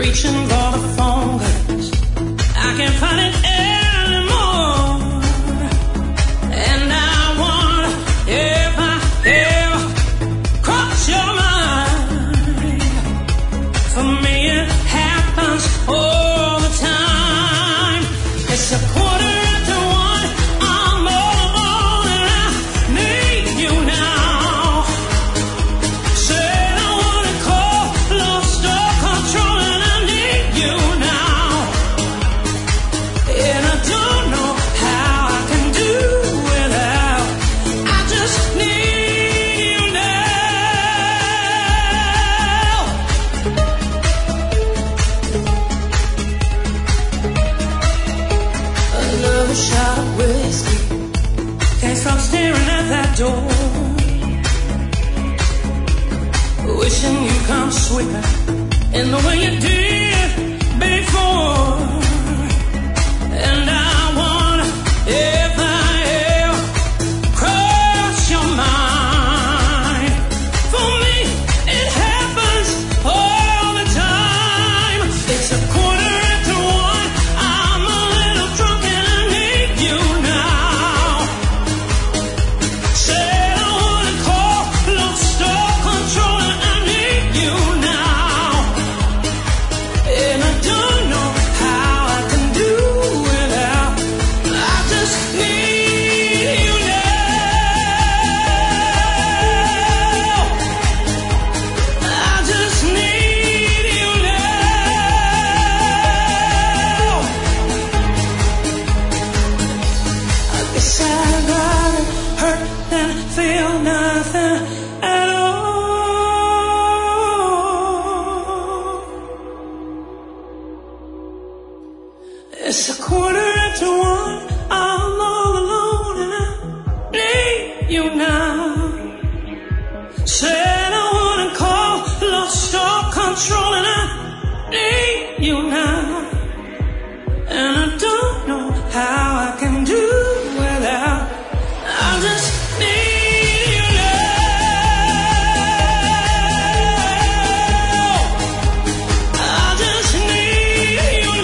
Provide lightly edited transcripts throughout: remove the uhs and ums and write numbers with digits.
reaching for the phone, 'cause I can't find it anymore. And I wonder if I ever cross your mind. For me it happens all the time. It's a quarter after one, I'm all alone and I need you now. Said I wanna call, lost all control and I need you now. And I don't know how I can do without, I just need you now. Another shot of whiskey, can't stop staring at that door. Wishing you come sweeping in the way you did before. And I wonder if I ever cross your mind. For me, it happens all the time. It's a quarter after one, I'm a little drunk and I need you now. Said I wanna call, lost all control and I need you now. And I don't know how I can do without, I just need you now. I just need you now. I guess I'd rather hurt than feel nothing at all. It's a quarter after one, I'm all alone and I need you now. Said I wanna call, lost all control and I need you now. And I don't know how I can do without, I just need you now. I just need you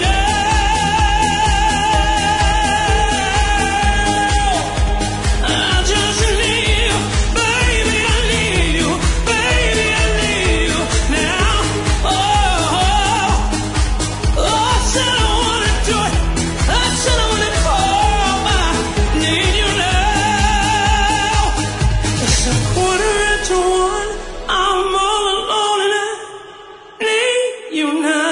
now. I just need you, baby, I need you, baby, I need you now. Oh, I said I wanna do it, I said I wanna call, I need you now. It's a quarter after one, I'm all alone and I need you now.